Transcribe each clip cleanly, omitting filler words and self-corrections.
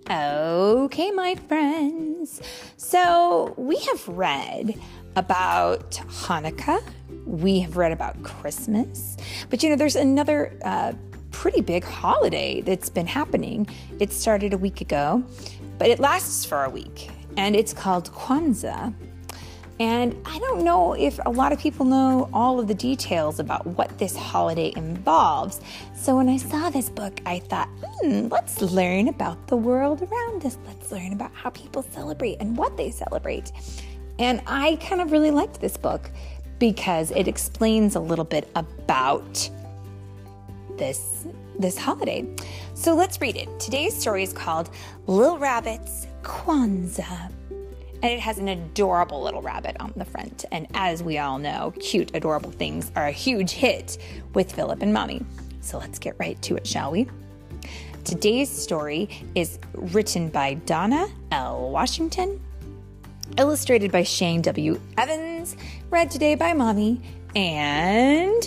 Okay, my friends. So we have read about Hanukkah. We have read about Christmas. But there's another pretty big holiday that's been happening. It started a week ago, but it lasts for a week. And it's called Kwanzaa. And I don't know if a lot of people know all of the details about what this holiday involves. So when I saw this book, I thought, let's learn about the world around us. Let's learn about how people celebrate and what they celebrate. And I kind of really liked this book because it explains a little bit about this holiday. So let's read it. Today's story is called Little Rabbit's Kwanzaa. And it has an adorable little rabbit on the front. And as we all know, cute, adorable things are a huge hit with Philip and Mommy. So let's get right to it, shall we? Today's story is written by Donna L. Washington, illustrated by Shane W. Evans, read today by Mommy. And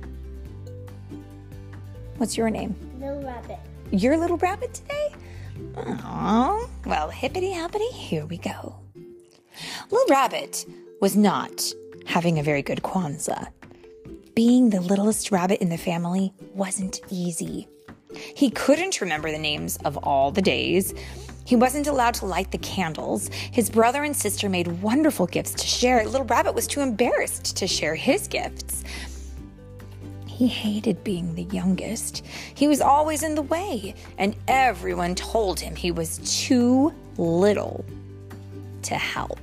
what's your name? Little Rabbit. Your little rabbit today? Aww. Well, hippity-hoppity, here we go. Little Rabbit was not having a very good Kwanzaa. Being the littlest rabbit in the family wasn't easy. He couldn't remember the names of all the days. He wasn't allowed to light the candles. His brother and sister made wonderful gifts to share. Little Rabbit was too embarrassed to share his gifts. He hated being the youngest. He was always in the way, and everyone told him he was too little to help.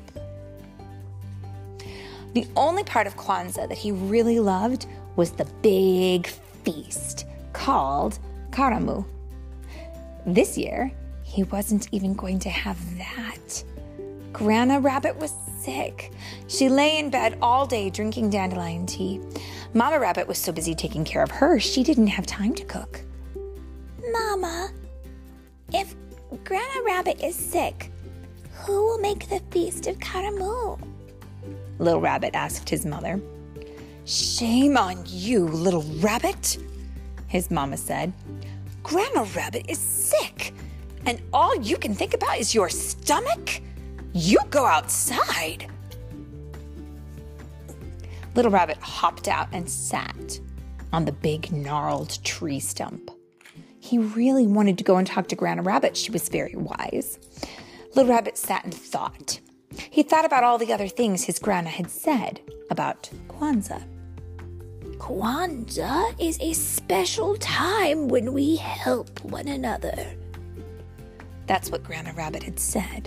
The only part of Kwanzaa that he really loved was the big feast called Karamu. This year, he wasn't even going to have that. Grandma Rabbit was sick. She lay in bed all day drinking dandelion tea. Mama Rabbit was so busy taking care of her, she didn't have time to cook. Mama, if Grandma Rabbit is sick, who will make the Feast of Karamu? Little Rabbit asked his mother. Shame on you, Little Rabbit, his mama said. Grandma Rabbit is sick, and all you can think about is your stomach? You go outside. Little Rabbit hopped out and sat on the big gnarled tree stump. He really wanted to go and talk to Grandma Rabbit. She was very wise. Little Rabbit sat and thought. He thought about all the other things his grandma had said about Kwanzaa. Kwanzaa is a special time when we help one another. That's what Grandma Rabbit had said.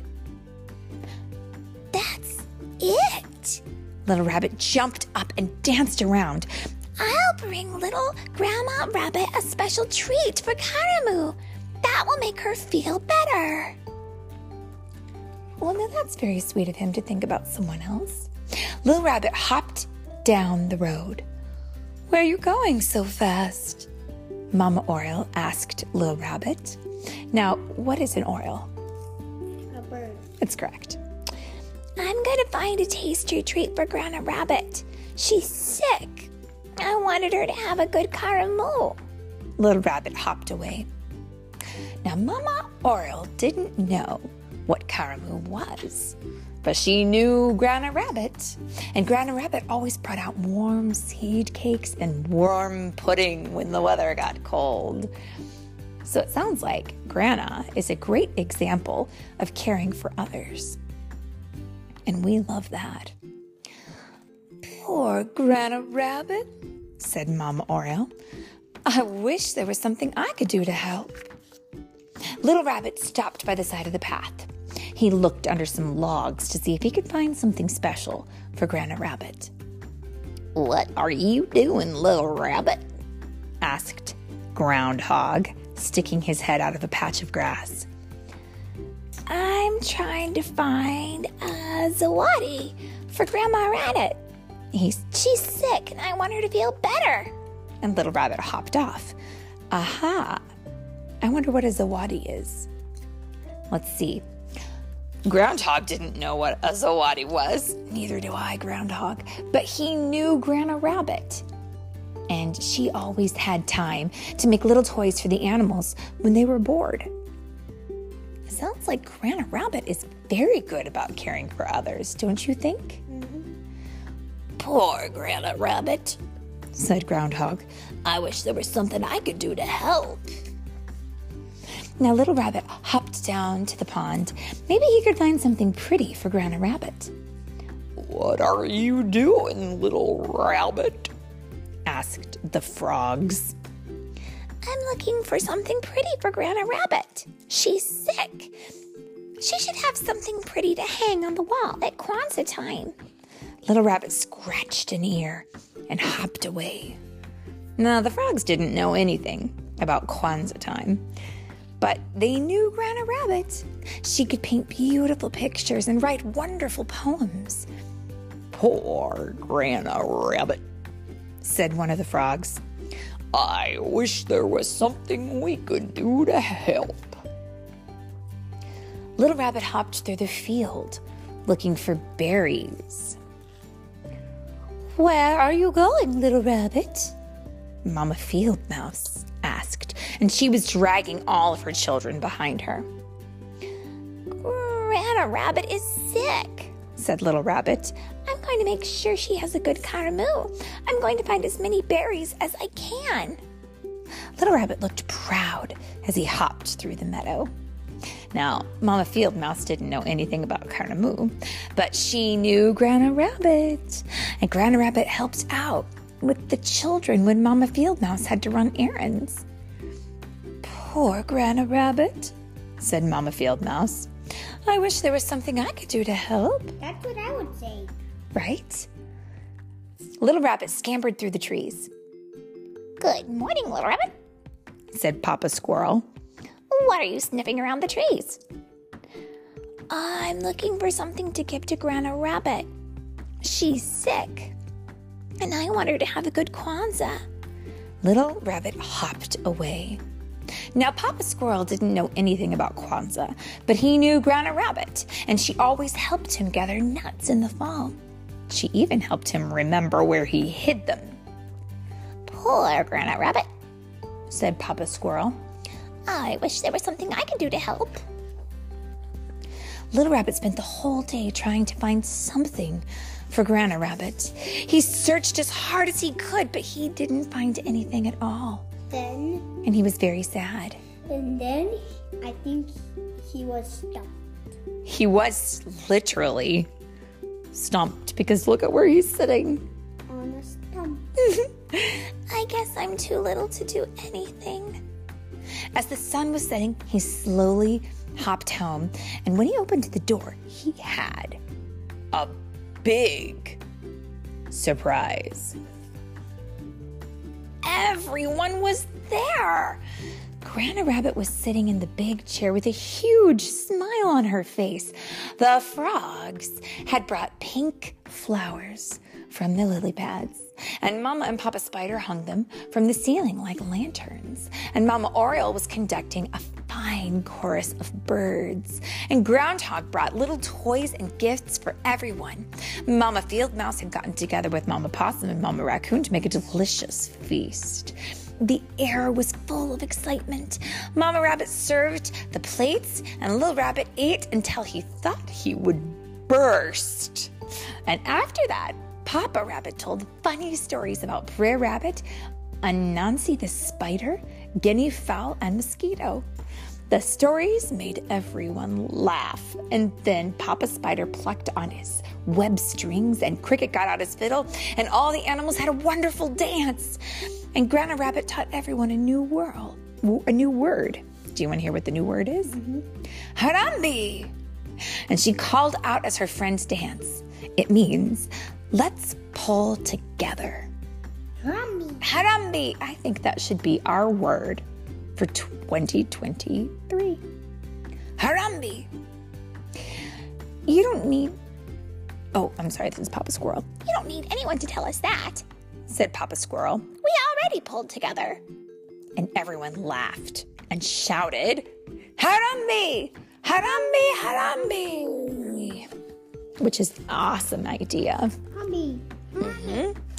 That's it. Little Rabbit jumped up and danced around. I'll bring little Grandma Rabbit a special treat for Karamu. That will make her feel better. Well, now that's very sweet of him to think about someone else. Little Rabbit hopped down the road. Where are you going so fast? Mama Oriole asked Little Rabbit. Now, what is an oriole? A bird. It's correct. I'm going to find a tasty treat for Grandma Rabbit. She's sick. I wanted her to have a good Karamu. Little Rabbit hopped away. Now, Mama Oriole didn't know what Karamu was, but she knew Grandma Rabbit. And Grandma Rabbit always brought out warm seed cakes and warm pudding when the weather got cold. So it sounds like Grandma is a great example of caring for others. And we love that. Poor Grandma Rabbit, said Mama Oriole. I wish there was something I could do to help. Little Rabbit stopped by the side of the path. He looked under some logs to see if he could find something special for Grandma Rabbit. What are you doing, Little Rabbit? Asked Groundhog, sticking his head out of a patch of grass. I'm trying to find a zawadi for Grandma Rabbit. She's sick and I want her to feel better. And Little Rabbit hopped off. Aha! I wonder what a zawadi is. Let's see. Groundhog didn't know what a zawadi was. Neither do I, Groundhog. But he knew Grandma Rabbit. And she always had time to make little toys for the animals when they were bored. sounds like Grandma Rabbit is very good about caring for others, don't you think? Poor Grandma Rabbit, said Groundhog. I wish there was something I could do to help. Now Little Rabbit hopped down to the pond. Maybe he could find something pretty for Grandma Rabbit. What are you doing, Little Rabbit? Asked the frogs. I'm looking for something pretty for Grandma Rabbit. She's sick. She should have something pretty to hang on the wall at Kwanzaa time. Little Rabbit scratched an ear and hopped away. Now, the frogs didn't know anything about Kwanzaa time, but they knew Grandma Rabbit. She could paint beautiful pictures and write wonderful poems. Poor Grandma Rabbit, said one of the frogs. I wish there was something we could do to help. Little Rabbit hopped through the field looking for berries. Where are you going, Little Rabbit? Mama Field Mouse asked, and she was dragging all of her children behind her. Grandma Rabbit is sick, said Little Rabbit. I'm going to make sure she has a good karamu. I'm going to find as many berries as I can. Little Rabbit looked proud as he hopped through the meadow. Now, Mama Field Mouse didn't know anything about karamu, but she knew Grandma Rabbit. And Grandma Rabbit helped out with the children when Mama Field Mouse had to run errands. Poor Grandma Rabbit, said Mama Field Mouse. I wish there was something I could do to help. That's what I would say. Right? Little Rabbit scampered through the trees. Good morning, Little Rabbit, said Papa Squirrel. What are you sniffing around the trees? I'm looking for something to give to Grandma Rabbit. She's sick, and I want her to have a good Kwanzaa. Little Rabbit hopped away. Now, Papa Squirrel didn't know anything about Kwanzaa, but he knew Grandma Rabbit, and she always helped him gather nuts in the fall. She even helped him remember where he hid them. Poor Grandma Rabbit, said Papa Squirrel. I wish there was something I could do to help. Little Rabbit spent the whole day trying to find something for Grandma Rabbit. He searched as hard as he could, but he didn't find anything at all. And he was very sad. And then I think he was stumped. He was literally stumped because look at where he's sitting. On a stump. I guess I'm too little to do anything. As the sun was setting, he slowly hopped home, and when he opened the door, he had a big surprise. Everyone was there. Grandma Rabbit was sitting in the big chair with a huge smile on her face. The frogs had brought pink flowers from the lily pads, and Mama and Papa Spider hung them from the ceiling like lanterns, and Mama Oriole was conducting a fine chorus of birds, and Groundhog brought little toys and gifts for everyone. Mama Field Mouse had gotten together with Mama Possum and Mama Raccoon to make a delicious feast. The air was full of excitement. Mama Rabbit served the plates, and Little Rabbit ate until he thought he would burst. And after that, Papa Rabbit told funny stories about Brer Rabbit, Anansi the Spider, Guinea Fowl, and Mosquito. The stories made everyone laugh, and then Papa Spider plucked on his web strings, and Cricket got out his fiddle, and all the animals had a wonderful dance. And Grandma Rabbit taught everyone a new word. Do you want to hear what the new word is? Harambe! And she called out as her friends danced. It means, let's pull together. Harambe. Harambe! I think that should be our word for 2023. Harambe! You don't need... Oh, I'm sorry, this is Papa Squirrel. You don't need anyone to tell us that, said Papa Squirrel. We already pulled together. And everyone laughed and shouted, Harambe! Harambe! Harambe! Which is an awesome idea. Harambe.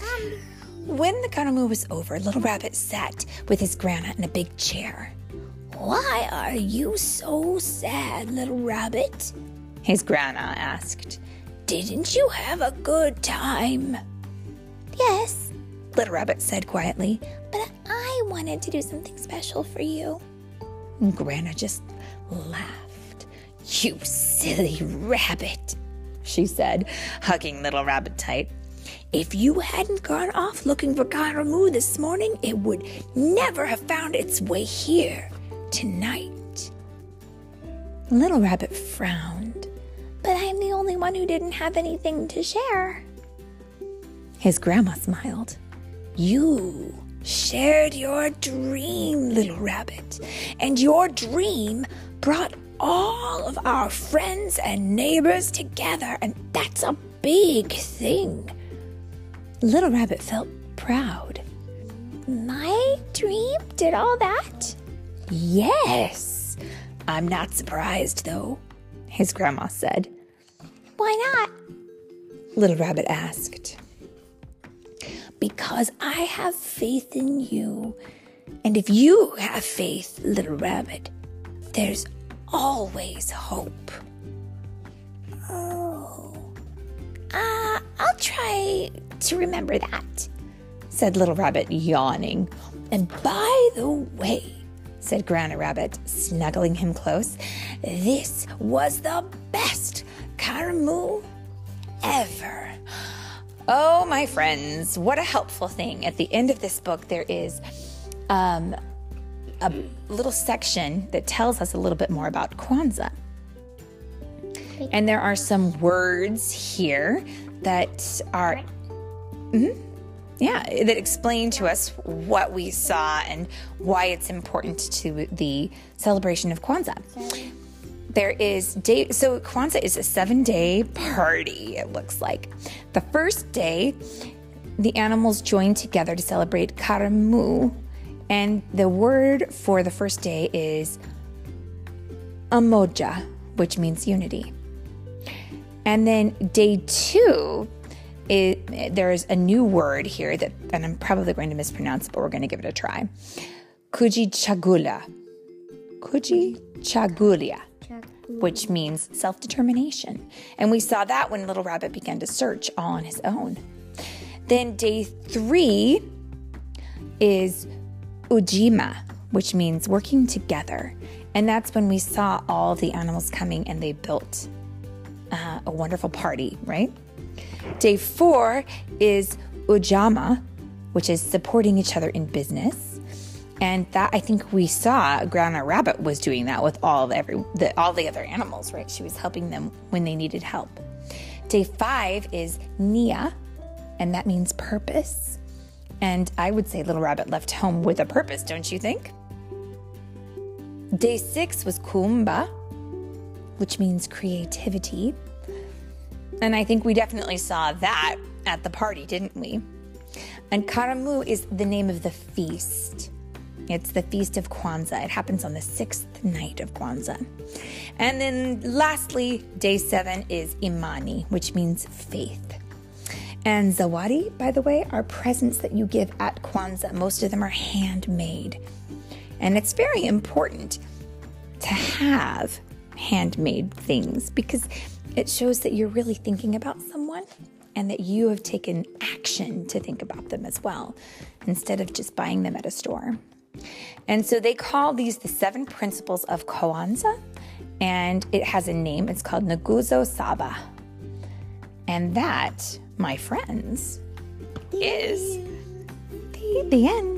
When the karamu was over, Little Rabbit sat with his grandma in a big chair. Why are you so sad, little rabbit? His grandma asked. Didn't you have a good time? Yes, Little Rabbit said quietly. but I wanted to do something special for you. And Grandma just laughed. You silly rabbit, she said, hugging Little Rabbit tight. If you hadn't gone off looking for Karamu this morning, it would never have found its way here tonight. Little Rabbit frowned. But I'm the only one who didn't have anything to share. His grandma smiled. You shared your dream, little rabbit, and your dream brought all of our friends and neighbors together, and that's a big thing. Little Rabbit felt proud. My dream did all that? Yes. I'm not surprised, though, his grandma said. Why not? Little Rabbit asked. Because I have faith in you. And if you have faith, little rabbit, there's always hope. Oh. I'll try to remember that, said Little Rabbit, yawning. And by the way, said Granny Rabbit, snuggling him close, this was the best Karamu ever. Oh, my friends, what a helpful thing. At the end of this book, there is a little section that tells us a little bit more about Kwanzaa. And there are some words here that are, that explain to us what we saw and why it's important to the celebration of Kwanzaa. There is so Kwanzaa is a 7-day party, it looks like. The first day, the animals join together to celebrate Karamu, and the word for the first day is Umoja, which means unity. And then day 2, there's a new word here that, and I'm probably going to mispronounce it, but we're going to give it a try. Kujichagulia. Kujichagulia, which means self-determination. And we saw that when Little Rabbit began to search all on his own. Then day 3 is Ujima, which means working together. And that's when we saw all the animals coming and they built a wonderful party, right? Day 4 is Ujama, which is supporting each other in business. And that, I think we saw Grandma Rabbit was doing that with all the other animals, right? She was helping them when they needed help. Day 5 is Nia, and that means purpose. And I would say Little Rabbit left home with a purpose, don't you think? Day 6 was Kumba, which means creativity. And I think we definitely saw that at the party, didn't we? And Karamu is the name of the feast. It's the Feast of Kwanzaa. It happens on the 6th night of Kwanzaa. And then lastly, day 7 is Imani, which means faith. And Zawadi, by the way, are presents that you give at Kwanzaa. Most of them are handmade. And it's very important to have handmade things because it shows that you're really thinking about someone and that you have taken action to think about them as well, instead of just buying them at a store. And so they call these the 7 principles of Kwanzaa, and it has a name. It's called Nguzo Saba. And that, my friends, is the end.